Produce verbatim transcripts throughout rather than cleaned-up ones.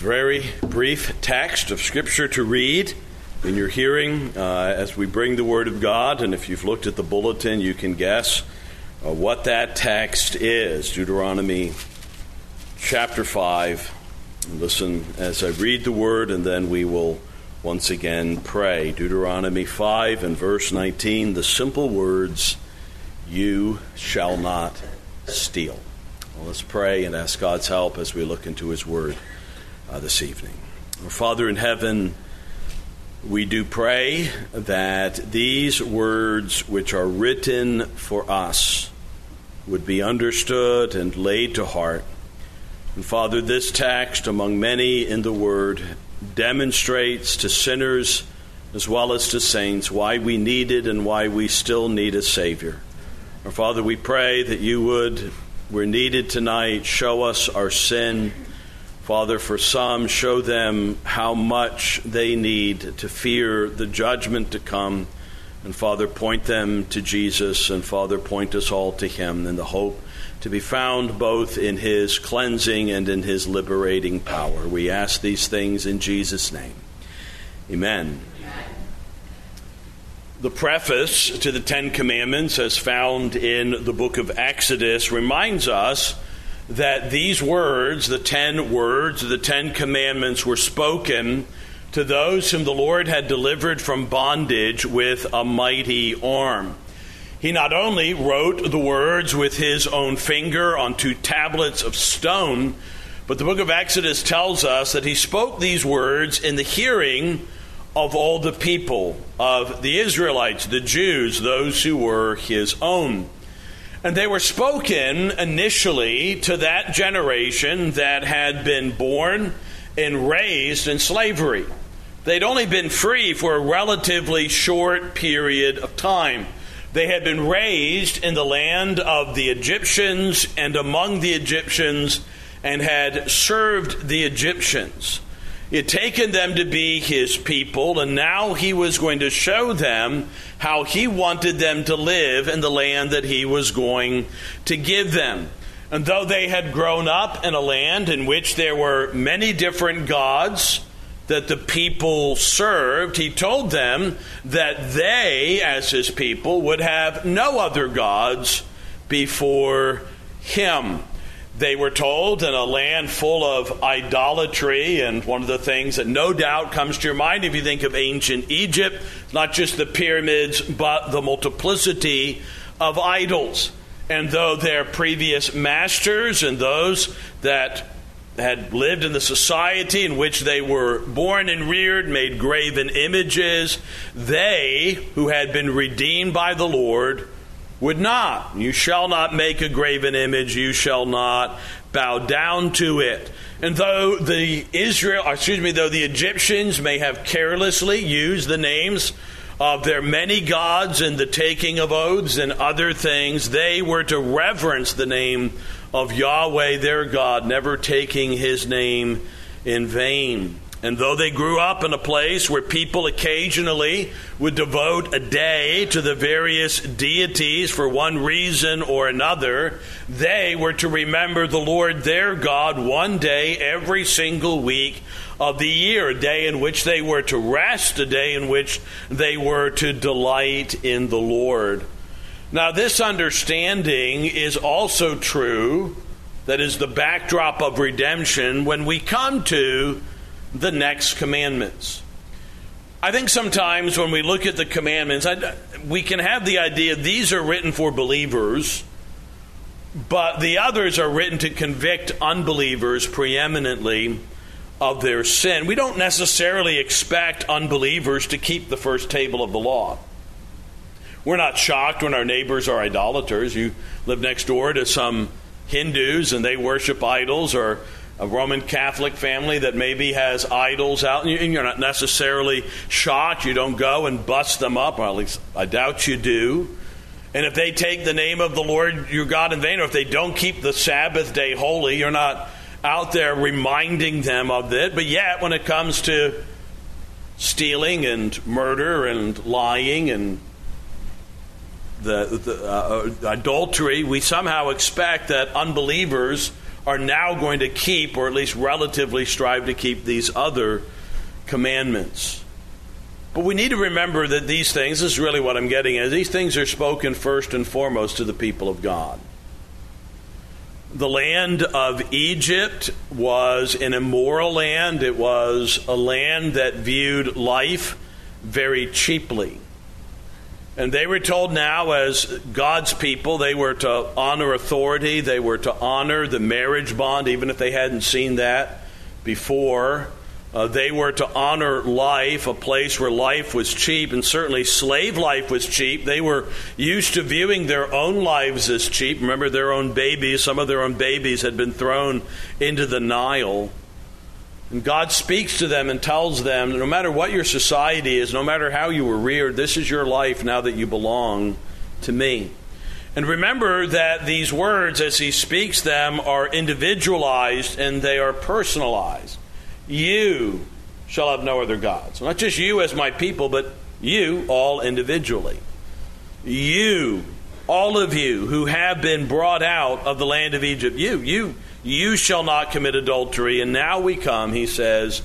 very brief text of Scripture to read in your hearing uh, as we bring the Word of God. And if you've looked at the bulletin, you can guess uh, what that text is. Deuteronomy chapter five. Listen as I read the Word, and then we will once again pray. Deuteronomy five and verse nineteen, the simple words, "You shall not steal." Well, let's pray and ask God's help as we look into His Word uh, this evening. Our Father in heaven, we do pray that these words which are written for us would be understood and laid to heart. And Father, this text, among many in the Word, demonstrates to sinners as well as to saints why we needed and why we still need a Savior. Our Father, we pray that you would, we're needed tonight, show us our sin. Father, for some, show them how much they need to fear the judgment to come. And Father, point them to Jesus, and Father, point us all to Him in the hope to be found both in His cleansing and in His liberating power. We ask these things in Jesus' name. Amen. The preface to the Ten Commandments, as found in the book of Exodus, reminds us that these words, the ten words, the Ten Commandments, were spoken to those whom the Lord had delivered from bondage with a mighty arm. He not only wrote the words with his own finger on two tablets of stone, but the book of Exodus tells us that he spoke these words in the hearing of all the people, of the Israelites, the Jews, those who were his own. And they were spoken initially to that generation that had been born and raised in slavery. They'd only been free for a relatively short period of time. They had been raised in the land of the Egyptians and among the Egyptians and had served the Egyptians. He had taken them to be his people, and now he was going to show them how he wanted them to live in the land that he was going to give them. And though they had grown up in a land in which there were many different gods that the people served, he told them that they, as his people, would have no other gods before him. They were told in a land full of idolatry, and one of the things that no doubt comes to your mind if you think of ancient Egypt, not just the pyramids, but the multiplicity of idols. And though their previous masters and those that had lived in the society in which they were born and reared made graven images, they, who had been redeemed by the Lord, would not. You shall not make a graven image. You shall not bow down to it. And though the Israel, excuse me, though the Egyptians may have carelessly used the names of their many gods in the taking of oaths and other things, they were to reverence the name of Yahweh their God, never taking his name in vain. And though they grew up in a place where people occasionally would devote a day to the various deities for one reason or another, they were to remember the Lord their God one day every single week of the year, a day in which they were to rest, a day in which they were to delight in the Lord. Now, this understanding is also true, that is the backdrop of redemption, when we come to the next commandments. I think sometimes when we look at the commandments, I, we can have the idea these are written for believers, but the others are written to convict unbelievers preeminently of their sin. We don't necessarily expect unbelievers to keep the first table of the law. We're not shocked when our neighbors are idolaters. You live next door to some Hindus and they worship idols, or a Roman Catholic family that maybe has idols out, and you're not necessarily shocked. You don't go and bust them up, or at least I doubt you do. And if they take the name of the Lord your God in vain, or if they don't keep the Sabbath day holy, you're not out there reminding them of it. But yet, when it comes to stealing and murder and lying and the, the uh, adultery, we somehow expect that unbelievers are now going to keep, or at least relatively strive to keep, these other commandments. But we need to remember that these things, this is really what I'm getting at, these things are spoken first and foremost to the people of God. The land of Egypt was an immoral land. It was a land that viewed life very cheaply. And they were told now, as God's people, they were to honor authority. They were to honor the marriage bond, even if they hadn't seen that before. Uh, they were to honor life, a place where life was cheap, and certainly slave life was cheap. They were used to viewing their own lives as cheap. Remember, their own babies, some of their own babies had been thrown into the Nile. And God speaks to them and tells them, no matter what your society is, no matter how you were reared, this is your life now that you belong to me. And remember that these words, as he speaks them, are individualized and they are personalized. You shall have no other gods. Not just you as my people, but you all individually. You, all of you who have been brought out of the land of Egypt, you, you, you shall not commit adultery. And now we come, he says,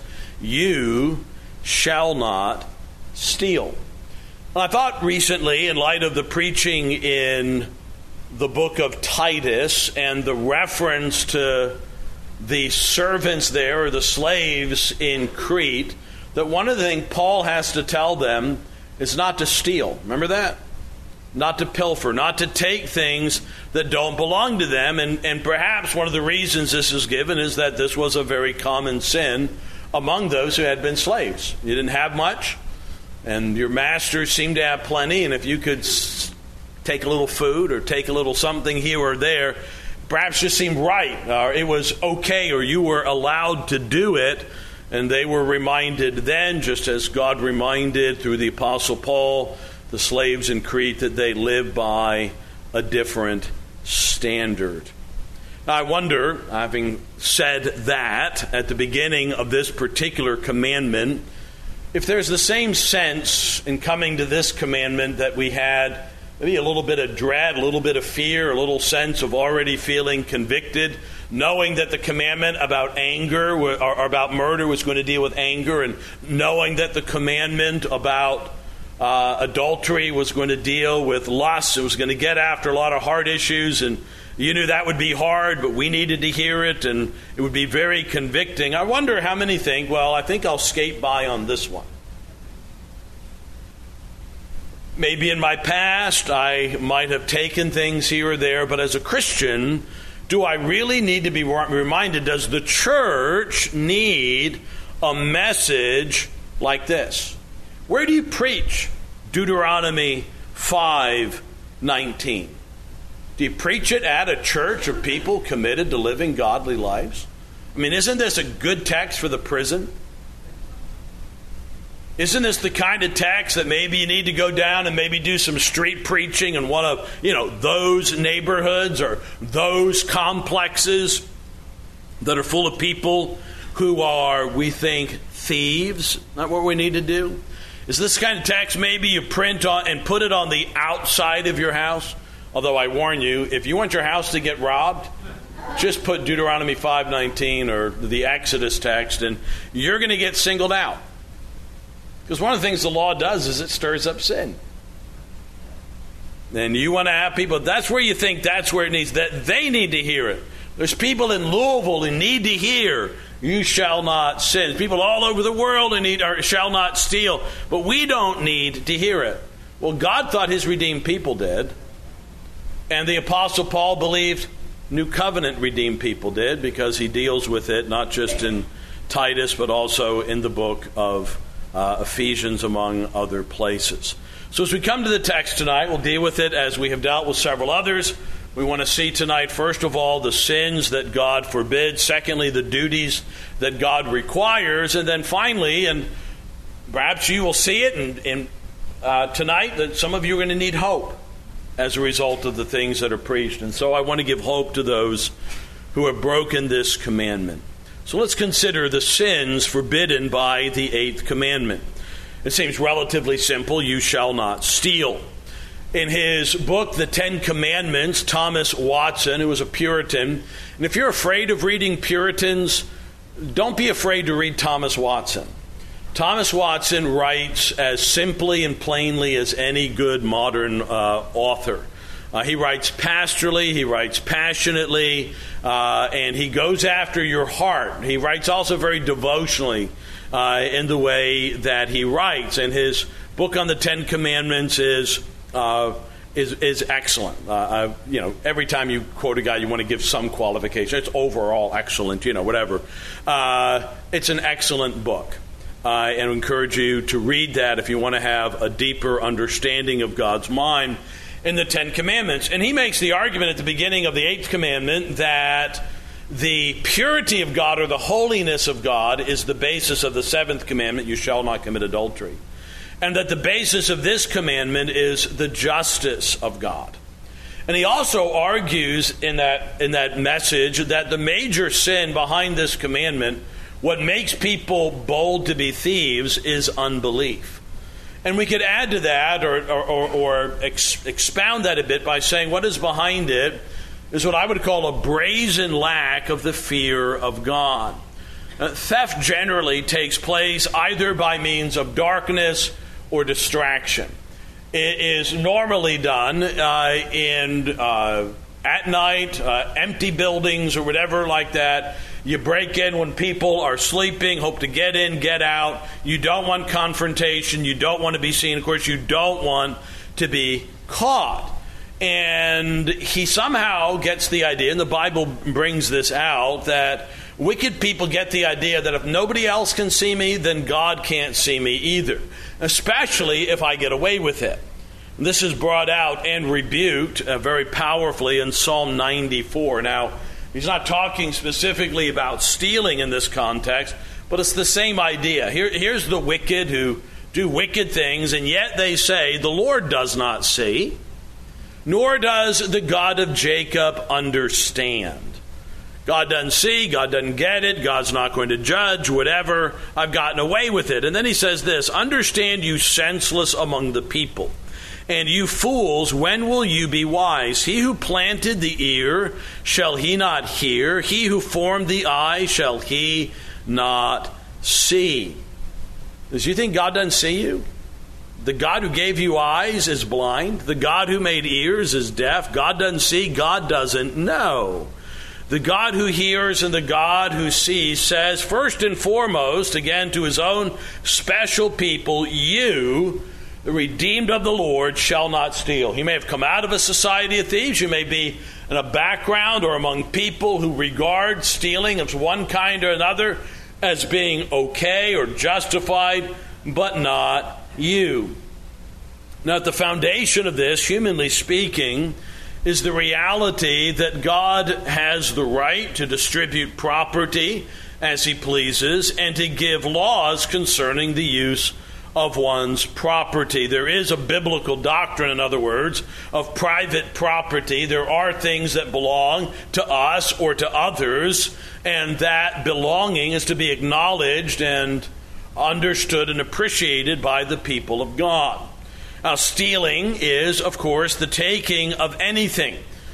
you shall not steal. I thought recently, in light of the preaching in the book of Titus and the reference to the servants there, or the slaves in Crete, that one of the things Paul has to tell them is not to steal. Remember that? Not to pilfer, not to take things that don't belong to them. And, and perhaps one of the reasons this is given is that this was a very common sin among those who had been slaves. You didn't have much, and your masters seemed to have plenty, and if you could s- take a little food or take a little something here or there, perhaps just seemed right, or it was okay, or you were allowed to do it. And they were reminded then, just as God reminded through the Apostle Paul, the slaves in Crete, that they live by a different standard. Now, I wonder, having said that at the beginning of this particular commandment, if there's the same sense in coming to this commandment that we had maybe a little bit of dread, a little bit of fear, a little sense of already feeling convicted, knowing that the commandment about anger or about murder was going to deal with anger, and knowing that the commandment about uh, adultery was going to deal with lust. It was going to get after a lot of heart issues, and you knew that would be hard, but we needed to hear it, and it would be very convicting. I wonder how many think, well, I think I'll skate by on this one. Maybe in my past, I might have taken things here or there, but as a Christian, do I really need to be reminded, does the church need a message like this? Where do you preach Deuteronomy five nineteen? Do you preach it at a church of people committed to living godly lives? I mean, isn't this a good text for the prison? Isn't this the kind of text that maybe you need to go down and maybe do some street preaching in one of, you know, those neighborhoods or those complexes that are full of people who are, we think, thieves? Not what we need to do? Is this kind of text maybe you print on and put it on the outside of your house? Although I warn you, if you want your house to get robbed, just put Deuteronomy five nineteen or the Exodus text, and you're going to get singled out. Because one of the things the law does is it stirs up sin. And you want to have people, that's where you think that's where it needs, that they need to hear it. There's people in Louisville who need to hear, you shall not sin. There's people all over the world who need, or shall not steal. But we don't need to hear it. Well, God thought his redeemed people did. And the Apostle Paul believed New Covenant redeemed people did, because he deals with it not just in Titus, but also in the book of Uh, Ephesians, among other places. So as we come to the text tonight, we'll deal with it as we have dealt with several others. We want to see tonight, first of all, the sins that God forbids. Secondly, the duties that God requires. And then finally, and perhaps you will see it in, in, uh, tonight, that some of you are going to need hope as a result of the things that are preached. And so I want to give hope to those who have broken this commandment. So let's consider the sins forbidden by the eighth commandment. It seems relatively simple. You shall not steal. In his book, The Ten Commandments, Thomas Watson, who was a Puritan, and if you're afraid of reading Puritans, don't be afraid to read Thomas Watson. Thomas Watson writes as simply and plainly as any good modern uh, author. Uh, he writes pastorally, he writes passionately, uh, and he goes after your heart. He writes also very devotionally uh, in the way that he writes. And his book on the Ten Commandments is uh, is, is excellent. Uh, uh, you know, every time you quote a guy, you want to give some qualification. It's overall excellent, you know, whatever. Uh, it's an excellent book. Uh, and I encourage you to read that if you want to have a deeper understanding of God's mind in the Ten Commandments. And he makes the argument at the beginning of the Eighth Commandment that the purity of God or the holiness of God is the basis of the Seventh Commandment, you shall not commit adultery. And that the basis of this commandment is the justice of God. And he also argues in that, in that message that the major sin behind this commandment, what makes people bold to be thieves, is unbelief. And we could add to that or, or, or, or ex- expound that a bit by saying what is behind it is what I would call a brazen lack of the fear of God. Uh, theft generally takes place either by means of darkness or distraction. It is normally done uh, in uh, at night, uh, empty buildings or whatever like that. You break in when people are sleeping, hope to get in, get out. You don't want confrontation. You don't want to be seen. Of course, you don't want to be caught. And he somehow gets the idea, and the Bible brings this out, that wicked people get the idea that if nobody else can see me, then God can't see me either, especially if I get away with it. This is brought out and rebuked uh, very powerfully in Psalm ninety-four. Now, he's not talking specifically about stealing in this context, but it's the same idea. Here, here's the wicked who do wicked things, and yet they say, the Lord does not see, nor does the God of Jacob understand. God doesn't see, God doesn't get it, God's not going to judge, whatever, I've gotten away with it. And then he says this, understand, you senseless among the people. And you fools, when will you be wise? He who planted the ear, shall he not hear? He who formed the eye, shall he not see? Does you think God doesn't see you? The God who gave you eyes is blind. The God who made ears is deaf. God doesn't see. God doesn't know. The God who hears and the God who sees says, first and foremost, again to his own special people, you, the redeemed of the Lord, shall not steal. You may have come out of a society of thieves. You may be in a background or among people who regard stealing of one kind or another as being okay or justified, but not you. Now, at the foundation of this, humanly speaking, is the reality that God has the right to distribute property as he pleases and to give laws concerning the use of one's property. There is a biblical doctrine, in other words, of private property. There are things that belong to us or to others, and that belonging is to be acknowledged and understood and appreciated by the people of God. Now, stealing is, of course, the taking of anything,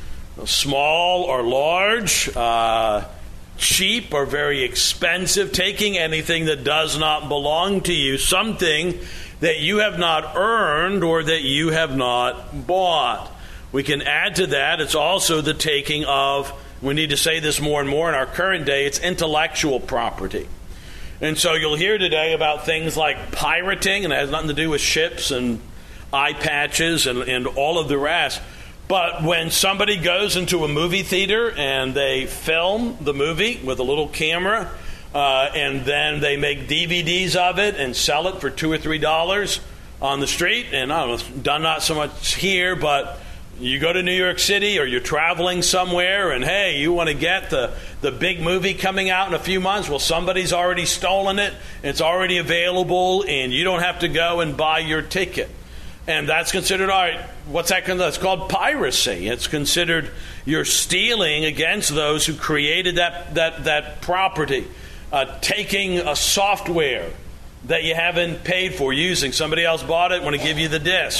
small or large, uh, cheap or very expensive, taking anything that does not belong to you, something that you have not earned or that you have not bought. We can add to that, it's also the taking of, we need to say this more and more in our current day, it's intellectual property. And so you'll hear today about things like pirating, and it has nothing to do with ships and eye patches and, and all of the rest. But when somebody goes into a movie theater and they film the movie with a little camera, uh, and then they make D V Ds of it and sell it for two or three dollars on the street, and I don't know, done not so much here, but you go to New York City or you're traveling somewhere, and hey, you want to get the, the big movie coming out in a few months? Well, somebody's already stolen it, it's already available, and you don't have to go and buy your ticket. And that's considered, all right, what's that? That's called piracy. It's considered you're stealing against those who created that that, that property. Uh, taking a software that you haven't paid for using. Somebody else bought it, want to give you the disc.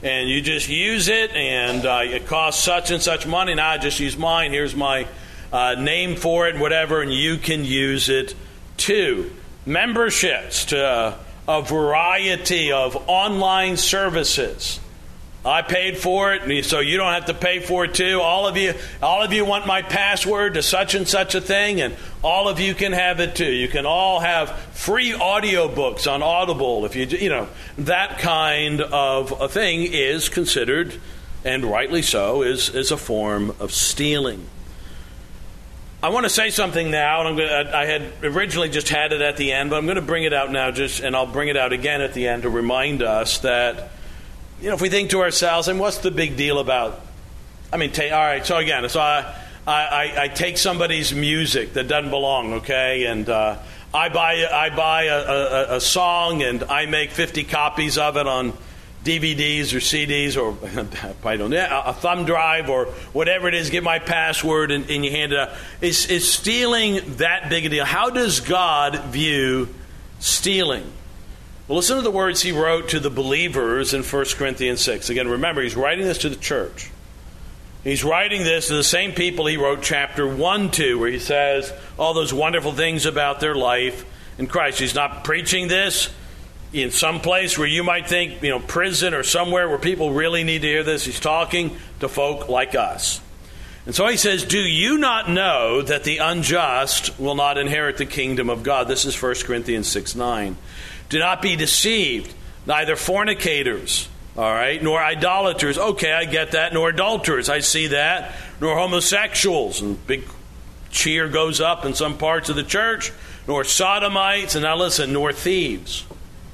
and you just use it, and uh, it costs such and such money. Now I just use mine. Here's my uh, name for it, whatever, and you can use it too. Memberships to uh, a variety of online services. I paid for it, so you don't have to pay for it too. All of you, all of you want my password to such and such a thing, and all of you can have it too. You can all have free audiobooks on Audible if you, you know, that kind of a thing is considered, and rightly so, is is a form of stealing. I want to say something now, and I'm going to, I had originally just had it at the end, but I'm going to bring it out now, just, and I'll bring it out again at the end to remind us that, you know, if we think to ourselves, and what's the big deal about, I mean, take, all right, so again, so I, I, I take somebody's music that doesn't belong, okay, and uh, I buy I buy a, a, a song, and I make fifty copies of it on D V Ds or C Ds, or I don't know, a thumb drive or whatever it is, give my password, and, and you hand it out. Is, is stealing that big a deal? How does God view stealing? Well, listen to the words he wrote to the believers in First Corinthians six. Again, remember, he's writing this to the church. He's writing this to the same people he wrote chapter one to, where he says all those wonderful things about their life in Christ. He's not preaching this in some place where you might think, you know, prison or somewhere where people really need to hear this. He's talking to folk like us. And so he says, do you not know that the unjust will not inherit the kingdom of God? This is First Corinthians six nine. Do not be deceived, neither fornicators, all right, nor idolaters. Okay, I get that. Nor adulterers, I see that. Nor homosexuals, and big cheer goes up in some parts of the church. Nor sodomites, and now listen, nor thieves.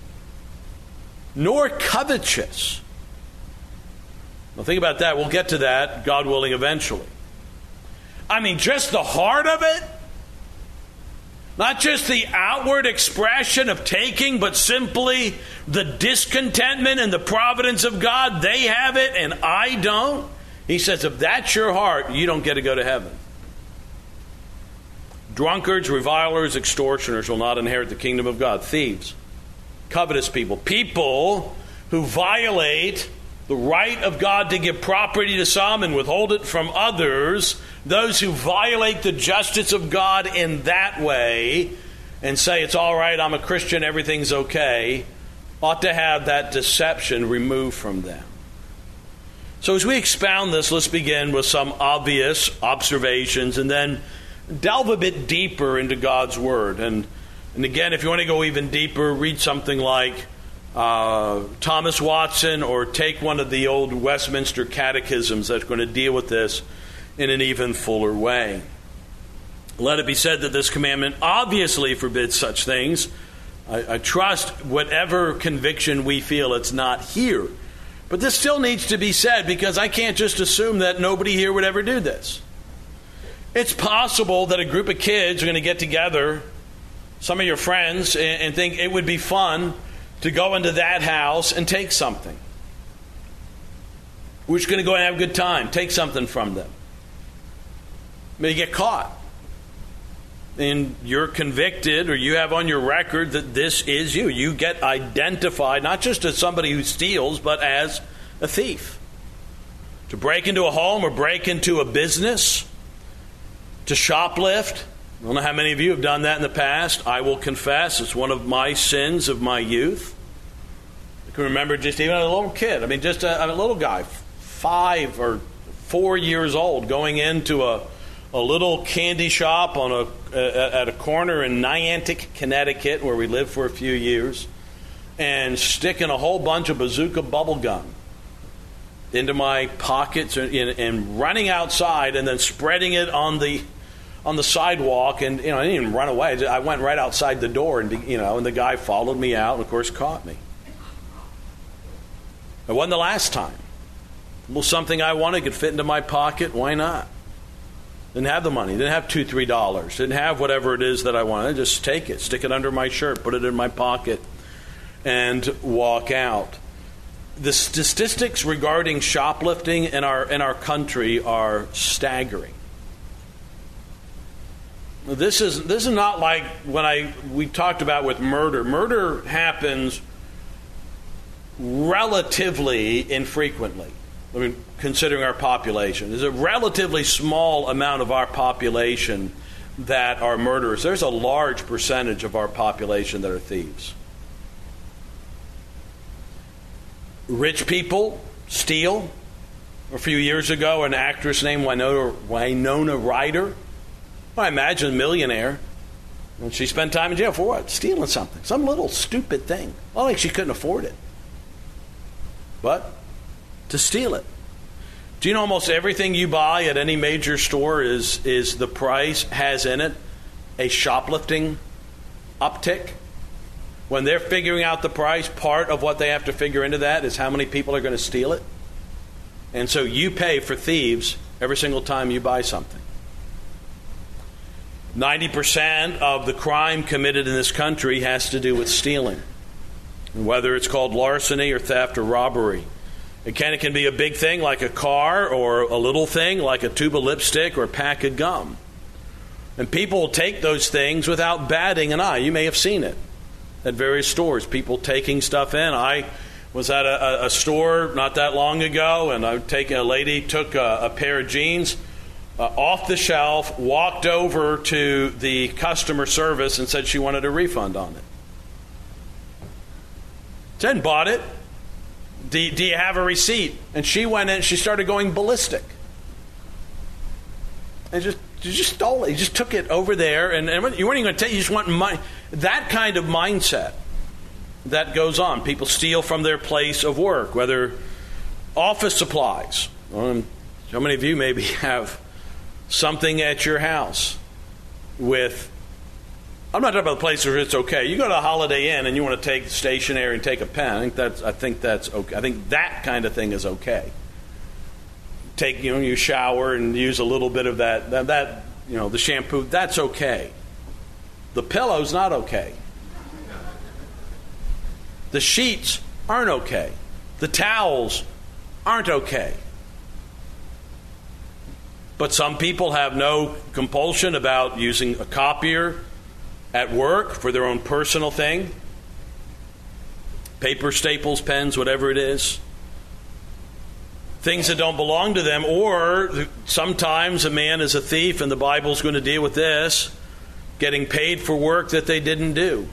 Nor covetous. Well, think about that. We'll get to that, God willing, eventually. I mean, just the heart of it. Not just the outward expression of taking, but simply the discontentment and the providence of God. They have it and I don't. He says, if that's your heart, you don't get to go to heaven. Drunkards, revilers, extortioners will not inherit the kingdom of God. Thieves, covetous people, people who violate the right of God to give property to some and withhold it from others, those who violate the justice of God in that way and say, it's all right, I'm a Christian, everything's okay, ought to have that deception removed from them. So as we expound this, let's begin with some obvious observations and then delve a bit deeper into God's Word. And, and again, if you want to go even deeper, read something like Uh, Thomas Watson, or take one of the old Westminster catechisms that's going to deal with this in an even fuller way. Let it be said that this commandment obviously forbids such things. I, I trust whatever conviction we feel, it's not here. But this still needs to be said, because I can't just assume that nobody here would ever do this. It's possible that a group of kids are going to get together, some of your friends, and, and think it would be fun to go into that house and take something. We're just going to go and have a good time. Take something from them. Maybe get caught. And you're convicted, or you have on your record that this is you. You get identified not just as somebody who steals, but as a thief. To break into a home or break into a business. To shoplift. I don't know how many of you have done that in the past. I will confess it's one of my sins of my youth. I can remember just even a little kid. I mean, just a, a little guy, five or four years old, going into a, a little candy shop on a, a at a corner in Niantic, Connecticut, where we lived for a few years, and sticking a whole bunch of bazooka bubble gum into my pockets and, and running outside and then spreading it on the on the sidewalk, and you know, I didn't even run away. I went right outside the door, and you know, and the guy followed me out, and of course caught me. It wasn't the last time. Well, something I wanted could fit into my pocket. Why not? Didn't have the money. Didn't have two, three dollars. Didn't have whatever it is that I wanted. Just take it, stick it under my shirt, put it in my pocket, and walk out. The statistics regarding shoplifting in our in our country are staggering. This is this is not like when I we talked about with murder. Murder happens relatively infrequently. I mean, considering our population, there's a relatively small amount of our population that are murderers. There's a large percentage of our population that are thieves. Rich people steal. A few years ago, an actress named Winona, Winona Ryder, well, I imagine a millionaire, and she spent time in jail for what? Stealing something. Some little stupid thing. Well, like she couldn't afford it. But to steal it. Do you know almost everything you buy at any major store is, is the price has in it a shoplifting uptick? When they're figuring out the price, part of what they have to figure into that is how many people are going to steal it. And so you pay for thieves every single time you buy something. ninety percent of the crime committed in this country has to do with stealing, whether it's called larceny or theft or robbery. It can, it can be a big thing like a car, or a little thing like a tube of lipstick or a pack of gum. And people will take those things without batting an eye. You may have seen it at various stores, people taking stuff in. I was at a, a store not that long ago, and I taking a lady took a, a pair of jeans uh, off the shelf, walked over to the customer service and said she wanted a refund on it. Then bought it. Do, do you have a receipt? And she went in, she started going ballistic. And just you just stole it. You just took it over there, and, and you weren't even going to take. You just want money. That kind of mindset that goes on. People steal from their place of work, whether office supplies. Um, how many of you maybe have something at your house with? I'm not talking about the place where it's okay. You go to a Holiday Inn and you want to take stationery and take a pen. I think that's. I think that's okay. I think that kind of thing is okay. Take, you know, you shower and use a little bit of that, that, that, you know, the shampoo, that's okay. The pillow's not okay. The sheets aren't okay. The towels aren't okay. But some people have no compulsion about using a copier at work for their own personal thing. Paper, staples, pens, whatever it is. Things that don't belong to them. Or sometimes a man is a thief, and the Bible's going to deal with this, getting paid for work that they didn't do.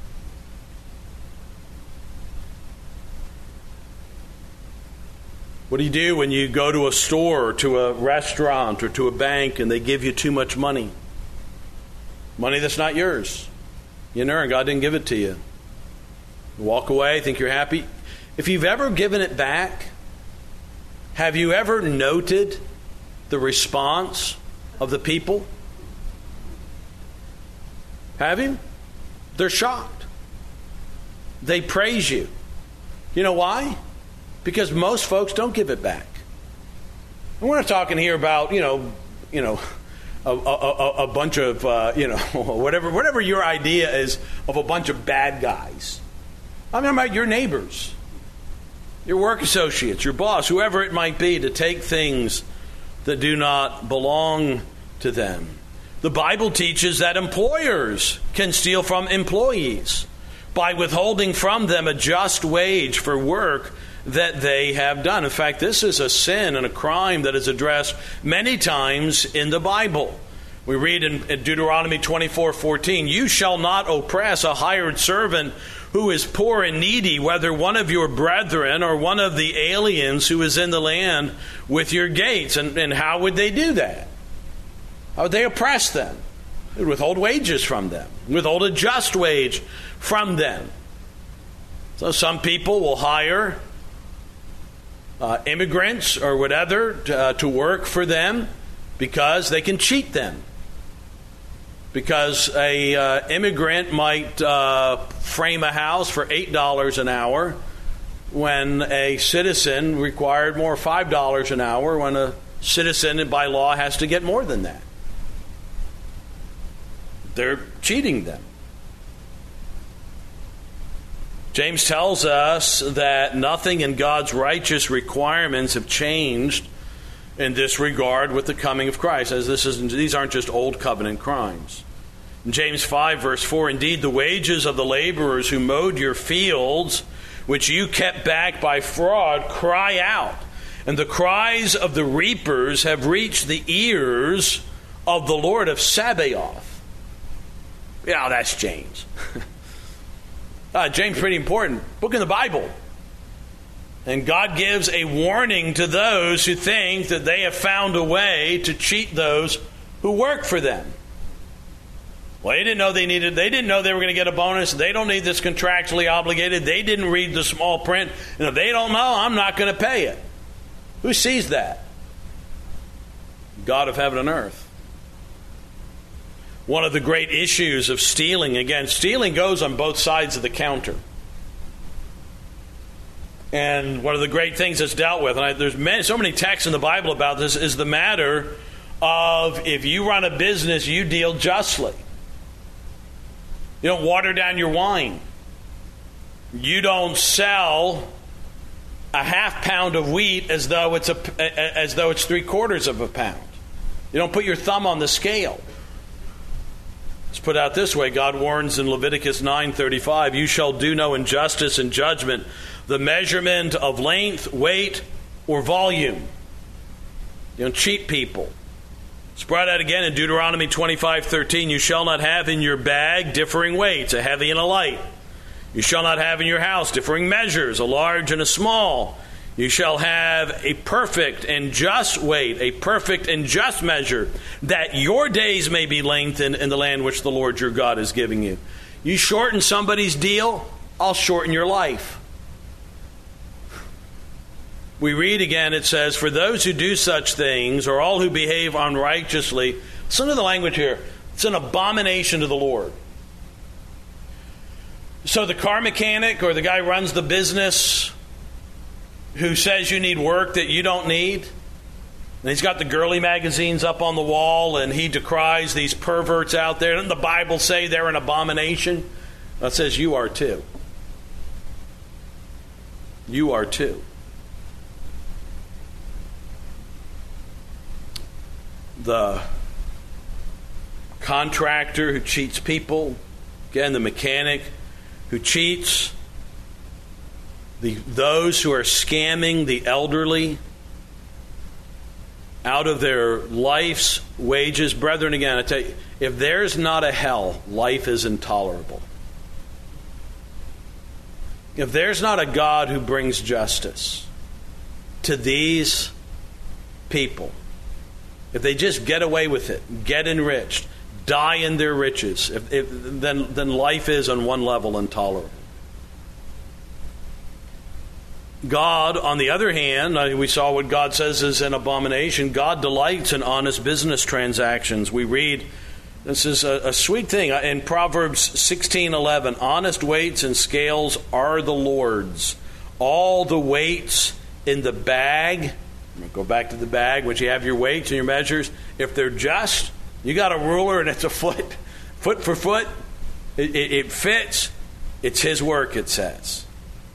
What do you do when you go to a store or to a restaurant or to a bank and they give you too much money? Money that's not yours. You know, and God didn't give it to you. You walk away, think you're happy. If you've ever given it back, have you ever noted the response of the people? Have you? They're shocked. They praise you. You know why? Because most folks don't give it back. And we're not talking here about, you know, you know, a, a, a, a bunch of, uh, you know, whatever, whatever your idea is of a bunch of bad guys. I'm talking about your neighbors, your work associates, your boss, whoever it might be, to take things that do not belong to them. The Bible teaches that employers can steal from employees by withholding from them a just wage for work that they have done. In fact, this is a sin and a crime that is addressed many times in the Bible. We read in Deuteronomy twenty-four fourteen, "You shall not oppress a hired servant who is poor and needy, whether one of your brethren or one of the aliens who is in the land with your gates." And, and how would they do that? How would they oppress them? They would withhold wages from them, withhold a just wage from them. So some people will hire uh, immigrants or whatever to, uh, to work for them because they can cheat them. Because a uh, immigrant might uh, frame a house for eight dollars an hour when a citizen required more, five dollars an hour, when a citizen by law has to get more than that. They're cheating them. James tells us that nothing in God's righteous requirements have changed in this regard with the coming of Christ, as this isn't, these aren't just old covenant crimes. In James five, verse four, "Indeed, the wages of the laborers who mowed your fields which you kept back by fraud, cry out. And the cries of the reapers have reached the ears of the Lord of Sabaoth. Yeah, that's James. uh, James, pretty important. Book in the Bible. And God gives a warning to those who think that they have found a way to cheat those who work for them. Well, they didn't know they needed, they didn't know they were going to get a bonus. They don't need this contractually obligated. They didn't read the small print. You know, they don't know, I'm not going to pay it. Who sees that? God of heaven and earth. One of the great issues of stealing, again, stealing goes on both sides of the counter. And one of the great things that's dealt with, and I, there's many, so many texts in the Bible about this, is the matter of if you run a business, you deal justly. You don't water down your wine. You don't sell a half pound of wheat as though it's a as though it's three quarters of a pound. You don't put your thumb on the scale. Let's put it out this way. God warns in Leviticus nine thirty-five, "You shall do no injustice in judgment, the measurement of length, weight, or volume." You don't cheat people. It's brought out again in Deuteronomy twenty-five thirteen. "You shall not have in your bag differing weights, a heavy and a light. You shall not have in your house differing measures, a large and a small. You shall have a perfect and just weight, a perfect and just measure, that your days may be lengthened in the land which the Lord your God is giving you." You shorten somebody's deal, I'll shorten your life. We read again, it says, "For those who do such things, or all who behave unrighteously," listen to the language here, "it's an abomination to the Lord." So the car mechanic or the guy who runs the business who says you need work that you don't need, and he's got the girly magazines up on the wall and he decries these perverts out there, doesn't the Bible say they're an abomination? That says you are too. You are too. The contractor who cheats people, again, the mechanic who cheats, the those who are scamming the elderly out of their life's wages. Brethren, again, I tell you, if there's not a hell, life is intolerable. If there's not a God who brings justice to these people, if they just get away with it, get enriched, die in their riches, if, if, then, then life is on one level intolerable. God, on the other hand, we saw what God says is an abomination. God delights in honest business transactions. We read, this is a, a sweet thing, in Proverbs sixteen eleven, "Honest weights and scales are the Lord's. All the weights in the bag," go back to the bag, which you have your weights and your measures, if they're just, you got a ruler and it's a foot, foot for foot, it, it, it fits, it's His work, it says.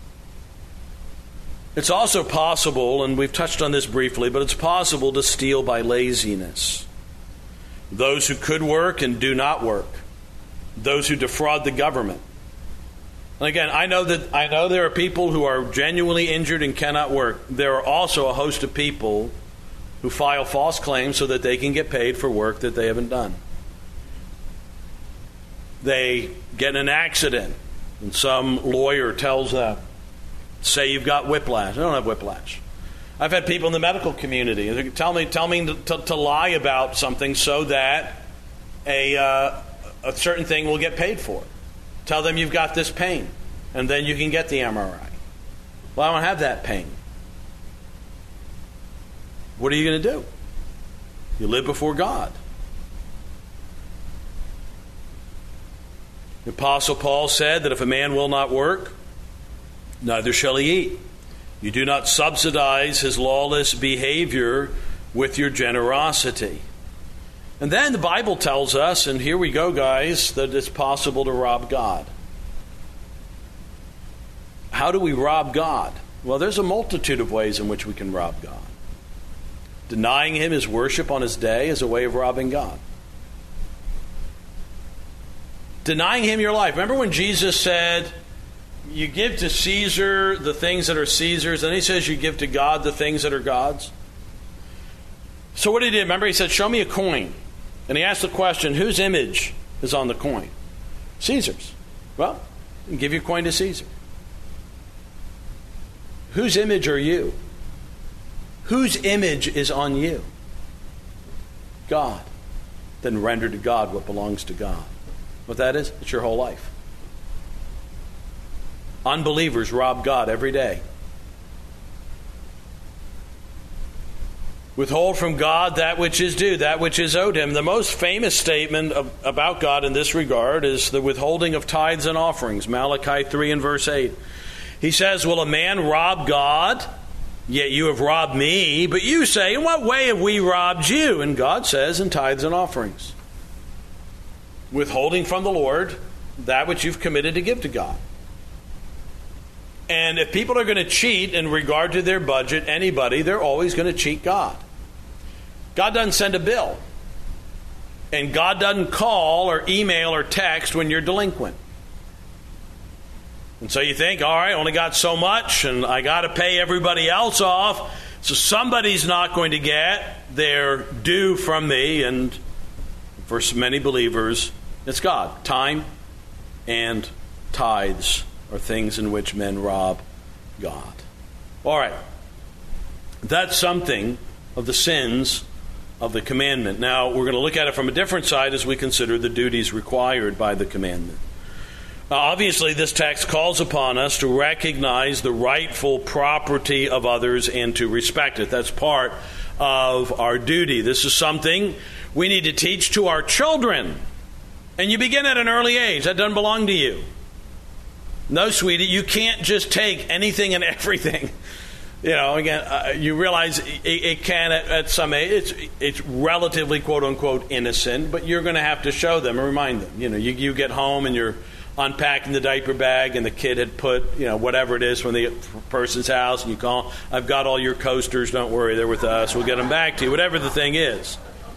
It's also possible, and we've touched on this briefly, but it's possible to steal by laziness. Those who could work and do not work. Those who defraud the government. And again, I know that I know there are people who are genuinely injured and cannot work. There are also a host of people who file false claims so that they can get paid for work that they haven't done. They get in an accident, and some lawyer tells them, say you've got whiplash. I don't have whiplash. I've had people in the medical community they tell me tell me to, to, to lie about something so that a uh, a certain thing will get paid for. Tell them you've got this pain, and then you can get the M R I. Well, I don't have that pain. What are you going to do? You live before God. The Apostle Paul said that if a man will not work, neither shall he eat. You do not subsidize his lawless behavior with your generosity. And then the Bible tells us, and here we go, guys, that it's possible to rob God. How do we rob God? Well, there's a multitude of ways in which we can rob God. Denying Him His worship on His day is a way of robbing God. Denying Him your life. Remember when Jesus said, you give to Caesar the things that are Caesar's, and he says you give to God the things that are God's. So what did he do? Remember, he said, show me a coin. And he asked the question, whose image is on the coin? Caesar's. Well, give your coin to Caesar. Whose image are you? Whose image is on you? God. Then render to God what belongs to God. What that is? It's your whole life. Unbelievers rob God every day. Withhold from God that which is due, that which is owed him. The most famous statement of, about God in this regard is the withholding of tithes and offerings. Malachi three and verse eight. He says, will a man rob God? Yet you have robbed me. But you say, in what way have we robbed you? And God says, in tithes and offerings. Withholding from the Lord that which you've committed to give to God. And if people are going to cheat in regard to their budget, anybody, they're always going to cheat God. God doesn't send a bill. And God doesn't call or email or text when you're delinquent. And so you think, all right, I only got so much, and I got to pay everybody else off, so somebody's not going to get their due from me. And for many believers, it's God. Time and tithes are things in which men rob God. All right. That's something of the sins of the commandment. Now, we're going to look at it from a different side as we consider the duties required by the commandment. Now, obviously, this text calls upon us to recognize the rightful property of others and to respect it. That's part of our duty. This is something we need to teach to our children. And you begin at an early age. That doesn't belong to you. No, sweetie, you can't just take anything and everything. You know, again, uh, you realize it, it can at, at some age. It's it's relatively quote unquote innocent, but you're going to have to show them and remind them. You know, you you get home and you're unpacking the diaper bag, and the kid had put, you know, whatever it is from the person's house, and you call, I've got all your coasters. Don't worry, they're with us. We'll get them back to you. Whatever the thing is.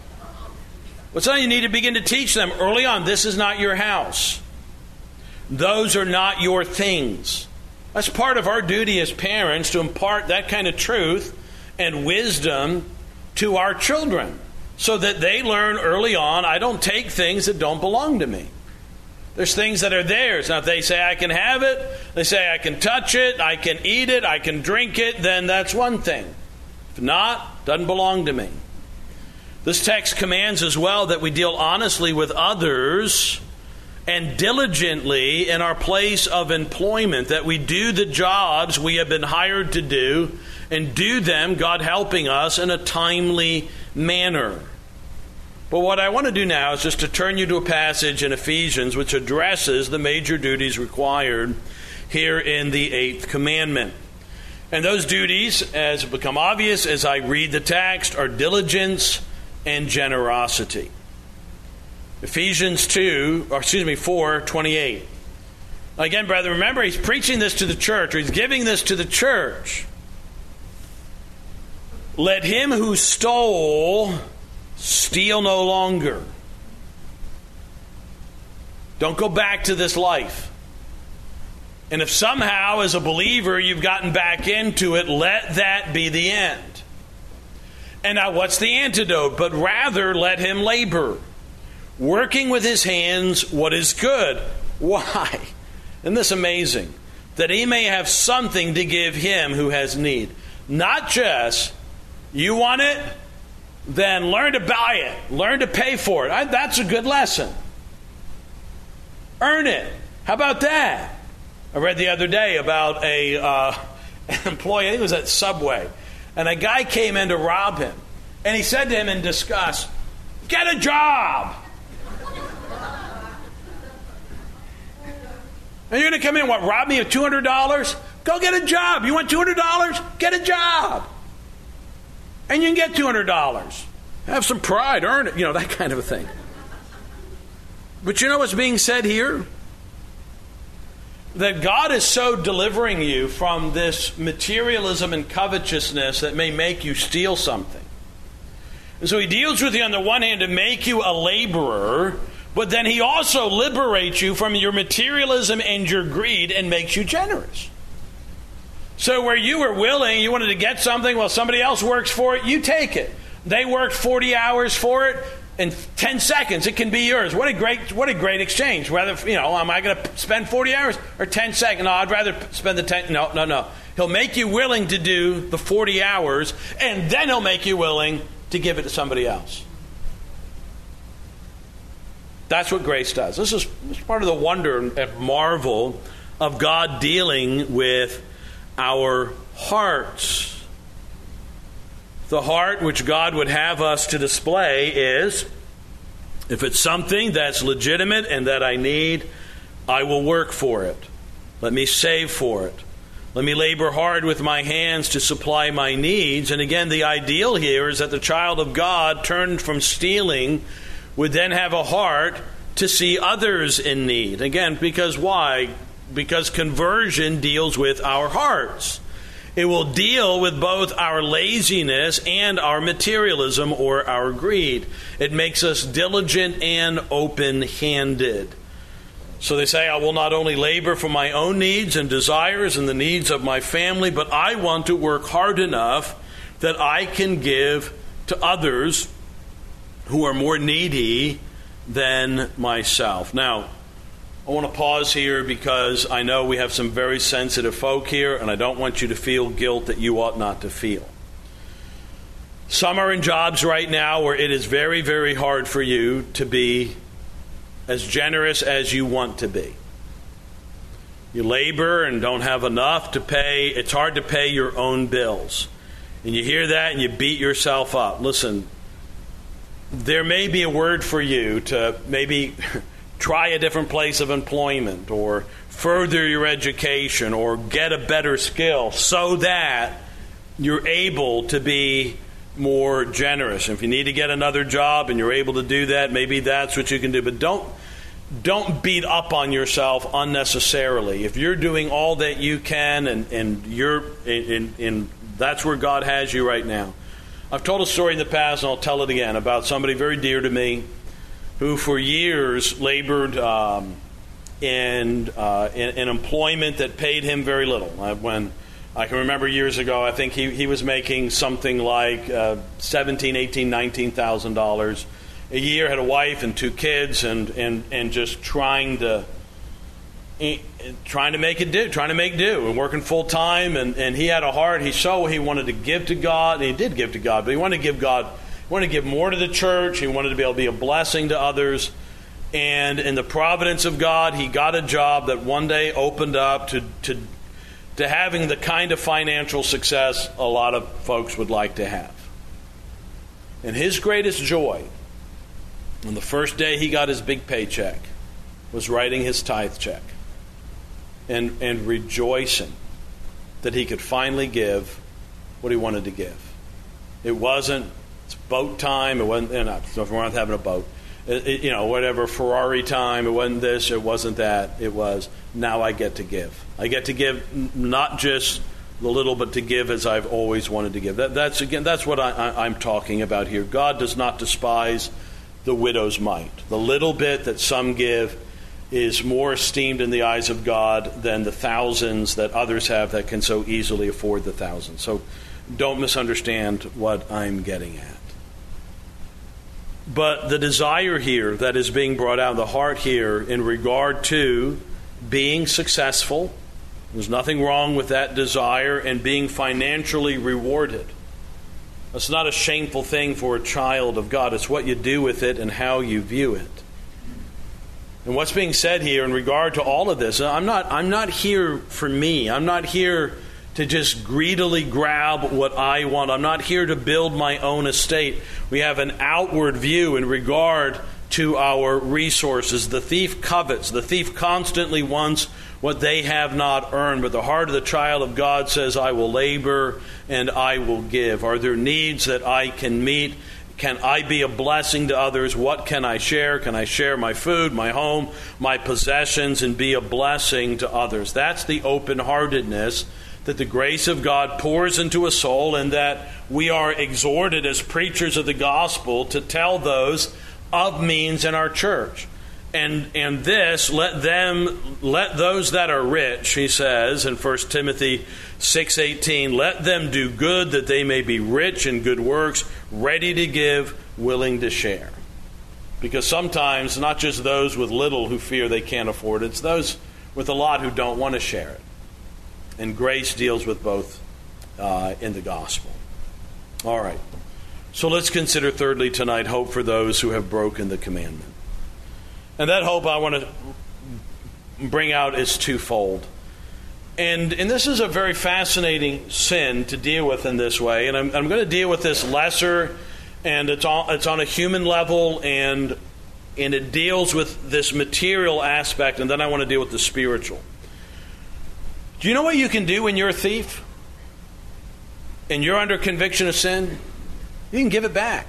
But so you need to begin to teach them early on. This is not your house. Those are not your things. That's part of our duty as parents, to impart that kind of truth and wisdom to our children so that they learn early on, I don't take things that don't belong to me. There's things that are theirs. Now, if they say I can have it, they say I can touch it, I can eat it, I can drink it, then that's one thing. If not, it doesn't belong to me. This text commands as well that we deal honestly with others and diligently in our place of employment, that we do the jobs we have been hired to do and do them, God helping us, in a timely manner. But what I want to do now is just to turn you to a passage in Ephesians which addresses the major duties required here in the eighth commandment. And those duties, as become obvious as I read the text, are diligence and generosity. Ephesians two, or excuse me, four twenty-eight. Again, brother, remember, he's preaching this to the church, or he's giving this to the church. Let him who stole steal no longer. Don't go back to this life. And if somehow, as a believer, you've gotten back into it, let that be the end. And now, what's the antidote? But rather, let him labor, working with his hands what is good. Why? Isn't this amazing? That he may have something to give him who has need. Not just, you want it? Then learn to buy it. Learn to pay for it. I, that's a good lesson. Earn it. How about that? I read the other day about a uh, an employee, I think it was at Subway, and a guy came in to rob him. And he said to him in disgust, "Get a job." And you're going to come in, what, rob me of two hundred dollars? Go get a job. You want two hundred dollars? Get a job. And you can get two hundred dollars. Have some pride, earn it, you know, that kind of a thing. But you know what's being said here? That God is so delivering you from this materialism and covetousness that may make you steal something. And so he deals with you on the one hand to make you a laborer, But then he also liberates you from your materialism and your greed and makes you generous. So where you were willing, you wanted to get something, well, somebody else works for it, you take it. They worked forty hours for it. In ten seconds, it can be yours. What a great, what a great exchange. Whether, you know, am I going to spend forty hours or ten seconds? No, I'd rather spend the ten. No, no, no. He'll make you willing to do the forty hours, and then he'll make you willing to give it to somebody else. That's what grace does. This is, this is part of the wonder and marvel of God dealing with our hearts. The heart which God would have us to display is, if it's something that's legitimate and that I need, I will work for it. Let me save for it. Let me labor hard with my hands to supply my needs. And again, the ideal here is that the child of God, turned from stealing, would then have a heart to see others in need. Again, because why? Because conversion deals with our hearts. It will deal with both our laziness and our materialism or our greed. It makes us diligent and open-handed. So they say, I will not only labor for my own needs and desires and the needs of my family, but I want to work hard enough that I can give to others who are more needy than myself. Now, I want to pause here because I know we have some very sensitive folk here, and I don't want you to feel guilt that you ought not to feel. Some are in jobs right now where it is very, very hard for you to be as generous as you want to be. You labor and don't have enough to pay. It's hard to pay your own bills. And you hear that and you beat yourself up. Listen, there may be a word for you to maybe try a different place of employment or further your education or get a better skill so that you're able to be more generous. If you need to get another job and you're able to do that, maybe that's what you can do. But don't don't beat up on yourself unnecessarily. If you're doing all that you can and, and you're in, in, in that's where God has you right now. I've told a story in the past, and I'll tell it again, about somebody very dear to me who for years labored um, in, uh, in in employment that paid him very little. Uh, when I can remember years ago, I think he, he was making something like uh, seventeen, eighteen, nineteen thousand dollars a year. Had a wife and two kids, and and, and just trying to trying to make it do, trying to make do, and working full time. And, and he had a heart. He saw he wanted to give to God, and he did give to God, but he wanted to give God. He wanted to give more to the church. He wanted to be able to be a blessing to others. And in the providence of God, he got a job that one day opened up to to. to having the kind of financial success a lot of folks would like to have. And his greatest joy, on the first day he got his big paycheck, was writing his tithe check and, and rejoicing that he could finally give what he wanted to give. It wasn't, it's boat time, it wasn't, you know, so we're not having a boat. It, it, you know, whatever, Ferrari time, it wasn't this, it wasn't that. It was, now I get to give. I get to give not just the little, but to give as I've always wanted to give. That, that's, again, that's what I, I, I'm talking about here. God does not despise the widow's mite. The little bit that some give is more esteemed in the eyes of God than the thousands that others have that can so easily afford the thousands. So don't misunderstand what I'm getting at. But the desire here that is being brought out, the heart here in regard to being successful, there's nothing wrong with that desire, and being financially rewarded. That's not a shameful thing for a child of God. It's what you do with it and how you view it. And what's being said here in regard to all of this, I'm not, I'm not here for me. I'm not here to just greedily grab what I want. I'm not here to build my own estate. We have an outward view in regard to our resources. The thief covets. The thief constantly wants what they have not earned. But the heart of the child of God says, I will labor and I will give. Are there needs that I can meet? Can I be a blessing to others? What can I share? Can I share my food, my home, my possessions, and be a blessing to others? That's the open-heartedness that the grace of God pours into a soul, and that we are exhorted as preachers of the gospel to tell those of means in our church. And and this, let them, let those that are rich, he says in First Timothy six eighteen, let them do good that they may be rich in good works, ready to give, willing to share. Because sometimes, not just those with little who fear they can't afford it, it's those with a lot who don't want to share it. And grace deals with both uh, in the gospel. All right. So let's consider thirdly tonight, hope for those who have broken the commandment. And that hope I want to bring out is twofold. And and this is a very fascinating sin to deal with in this way. And I'm, I'm going to deal with this lesser, and it's on, it's on a human level, and and it deals with this material aspect, and then I want to deal with the spiritual. Do you know what you can do when you're a thief? And you're under conviction of sin? You can give it back.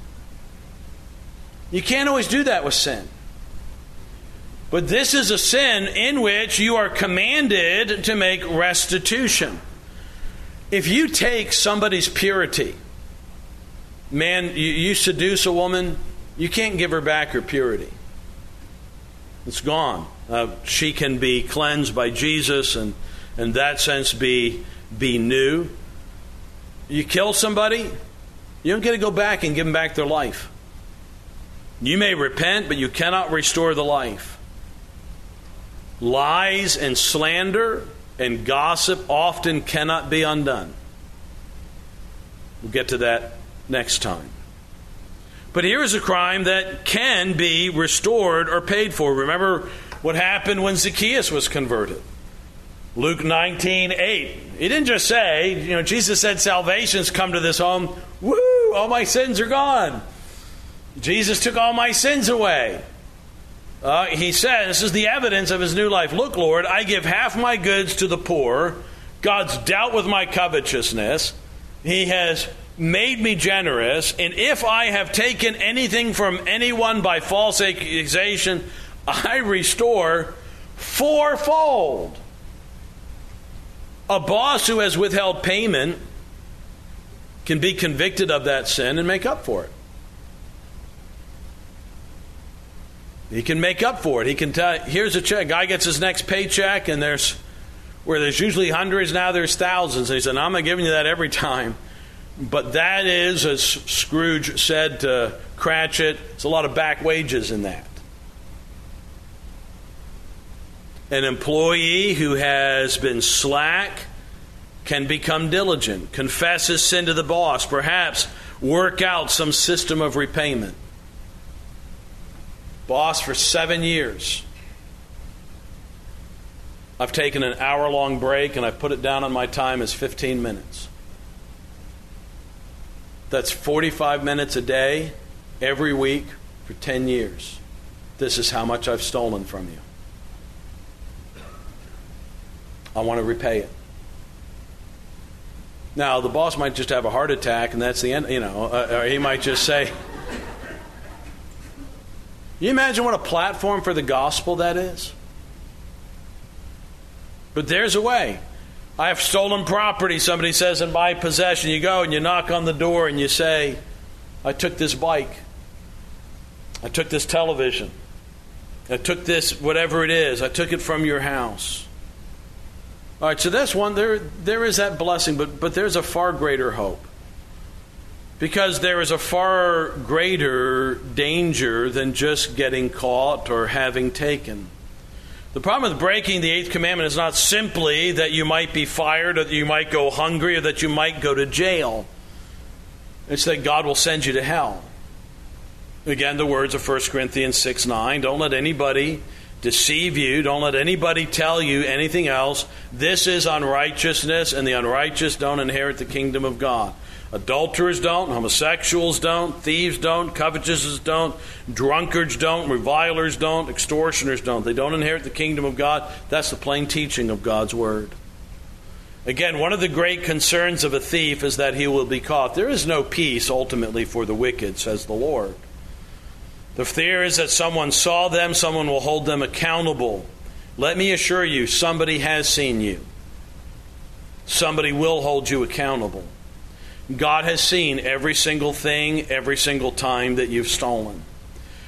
You can't always do that with sin. But this is a sin in which you are commanded to make restitution. If you take somebody's purity, man, you, you seduce a woman, you can't give her back her purity. It's gone. Uh, she can be cleansed by Jesus and in that sense be, be new. You kill somebody, you don't get to go back and give them back their life. You may repent, but you cannot restore the life. Lies and slander and gossip often cannot be undone. We'll get to that next time. But here is a crime that can be restored or paid for. Remember what happened when Zacchaeus was converted. Luke nineteen eight. He didn't just say, you know, Jesus said salvation's come to this home. Woo! All my sins are gone. Jesus took all my sins away. Uh, he said, this is the evidence of his new life. Look, Lord, I give half my goods to the poor. God's dealt with my covetousness. He has made me generous. And if I have taken anything from anyone by false accusation, I restore fourfold. A boss who has withheld payment can be convicted of that sin and make up for it. He can make up for it. He can tell, here's a check. Guy gets his next paycheck, and there's, where there's usually hundreds, now there's thousands. And he said, I'm not giving you that every time. But that is, as Scrooge said to Cratchit, it's a lot of back wages in that. An employee who has been slack can become diligent, confess his sin to the boss, perhaps work out some system of repayment. Boss, for seven years, I've taken an hour-long break and I've put it down on my time as fifteen minutes. That's forty-five minutes a day, every week, for ten years. This is how much I've stolen from you. I want to repay it. Now, the boss might just have a heart attack and that's the end, you know, uh, or he might just say... You imagine what a platform for the gospel that is? But there's a way. I have stolen property, somebody says, in my possession. You go and you knock on the door and you say, I took this bike. I took this television. I took this, whatever it is. I took it from your house. All right, so that's one. There, there is that blessing, but, but there's a far greater hope. Because there is a far greater danger than just getting caught or having taken. The problem with breaking the eighth commandment is not simply that you might be fired or that you might go hungry or that you might go to jail. It's that God will send you to hell. Again, the words of First Corinthians six nine, don't let anybody deceive you. Don't let anybody tell you anything else. This is unrighteousness, and the unrighteous don't inherit the kingdom of God. Adulterers don't, homosexuals don't, thieves don't, covetousness don't, drunkards don't, revilers don't, extortioners don't. They don't inherit the kingdom of God. That's the plain teaching of God's word. Again, one of the great concerns of a thief is that he will be caught. There is no peace ultimately for the wicked, says the Lord. The fear is that someone saw them, someone will hold them accountable. Let me assure you, somebody has seen you. Somebody will hold you accountable. God has seen every single thing, every single time that you've stolen.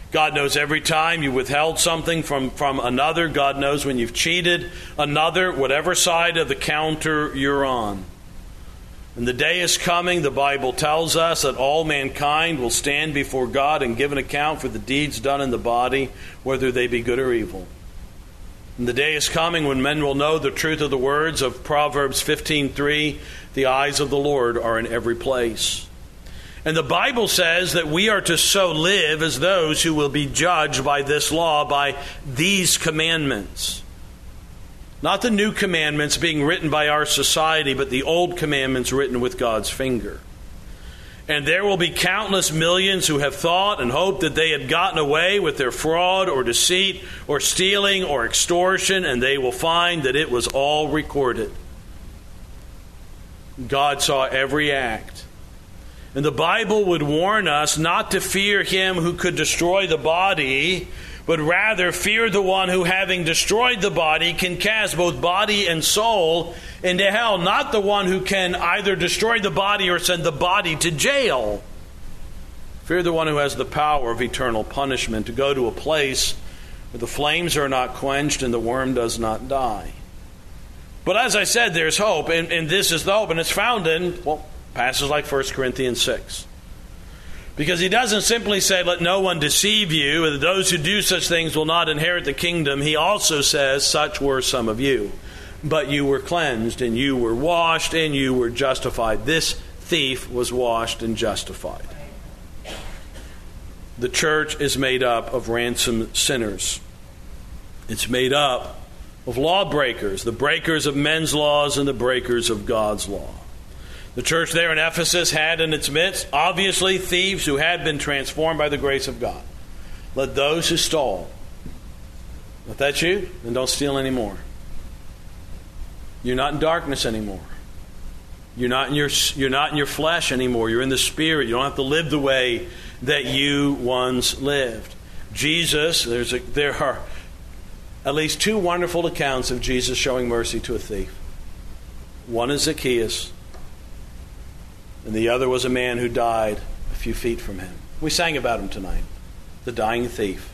God knows every time you withheld something from, from another. God knows when you've cheated another, whatever side of the counter you're on. And the day is coming, the Bible tells us, that all mankind will stand before God and give an account for the deeds done in the body, whether they be good or evil. And the day is coming when men will know the truth of the words of Proverbs fifteen three, the eyes of the Lord are in every place. And the Bible says that we are to so live as those who will be judged by this law, by these commandments. Not the new commandments being written by our society, but the old commandments written with God's finger. And there will be countless millions who have thought and hoped that they had gotten away with their fraud or deceit or stealing or extortion, and they will find that it was all recorded. God saw every act. And the Bible would warn us not to fear him who could destroy the body, but rather fear the one who, having destroyed the body, can cast both body and soul into hell. Not the one who can either destroy the body or send the body to jail. Fear the one who has the power of eternal punishment, to go to a place where the flames are not quenched and the worm does not die. But as I said, there's hope, and, and this is the hope, and it's found in, well, passages like First Corinthians six. Because he doesn't simply say, let no one deceive you, and those who do such things will not inherit the kingdom. He also says, such were some of you. But you were cleansed, and you were washed, and you were justified. This thief was washed and justified. The church is made up of ransomed sinners. It's made up of lawbreakers, the breakers of men's laws and the breakers of God's law. The church there in Ephesus had in its midst, obviously, thieves who had been transformed by the grace of God. Let those who stole, if that's you, then don't steal anymore. You're not in darkness anymore. You're not in your, you're not in your flesh anymore. You're in the Spirit. You don't have to live the way that you once lived. Jesus, there's a, there are at least two wonderful accounts of Jesus showing mercy to a thief. One is Zacchaeus, and the other was a man who died a few feet from him. We sang about him tonight, the dying thief.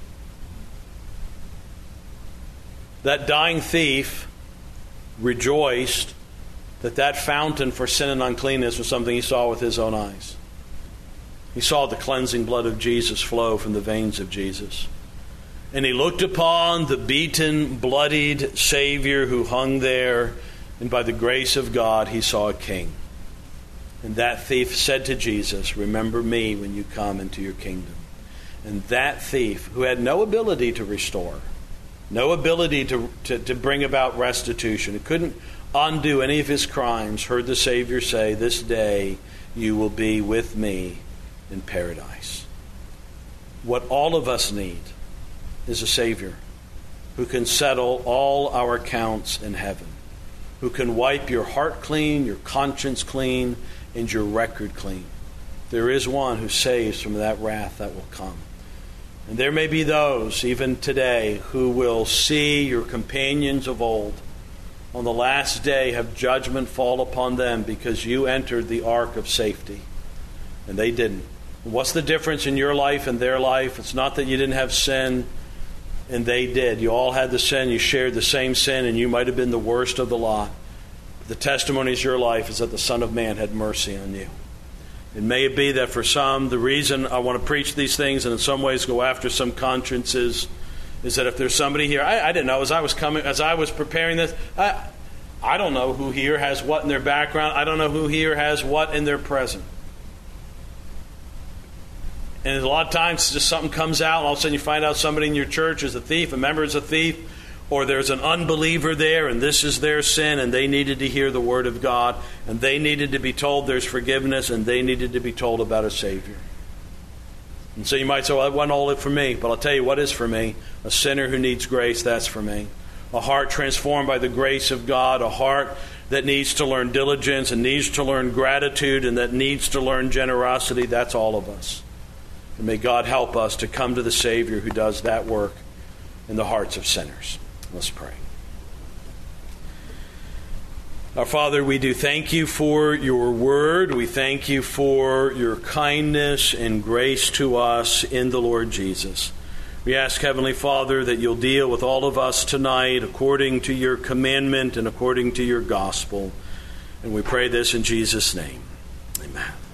That dying thief rejoiced that that fountain for sin and uncleanness was something he saw with his own eyes. He saw the cleansing blood of Jesus flow from the veins of Jesus. And he looked upon the beaten, bloodied Savior who hung there, and by the grace of God he saw a king. And that thief said to Jesus, remember me when you come into your kingdom. And that thief, who had no ability to restore, no ability to, to, to bring about restitution, who couldn't undo any of his crimes, heard the Savior say, this day you will be with me in paradise. What all of us need is a Savior who can settle all our accounts in heaven, who can wipe your heart clean, your conscience clean, and your record clean. There is one who saves from that wrath that will come. And there may be those, even today, who will see your companions of old on the last day have judgment fall upon them because you entered the ark of safety, and they didn't. What's the difference in your life and their life? It's not that you didn't have sin and they did. You all had the sin, you shared the same sin, and you might have been the worst of the lot. The testimony of your life is that the Son of Man had mercy on you. It may be that for some, the reason I want to preach these things and in some ways go after some consciences is that if there's somebody here, I, I didn't know as I was coming, as I was preparing this, I, I don't know who here has what in their background. I don't know who here has what in their present. And a lot of times just something comes out and all of a sudden you find out somebody in your church is a thief, a member is a thief, or there's an unbeliever there and this is their sin and they needed to hear the Word of God and they needed to be told there's forgiveness and they needed to be told about a Savior. And so you might say, well, that wasn't all it for me. But I'll tell you what is for me. A sinner who needs grace, that's for me. A heart transformed by the grace of God, a heart that needs to learn diligence and needs to learn gratitude and that needs to learn generosity, that's all of us. And may God help us to come to the Savior who does that work in the hearts of sinners. Let's pray. Our Father, we do thank you for your word. We thank you for your kindness and grace to us in the Lord Jesus. We ask, Heavenly Father, that you'll deal with all of us tonight according to your commandment and according to your gospel. And we pray this in Jesus' name. Amen.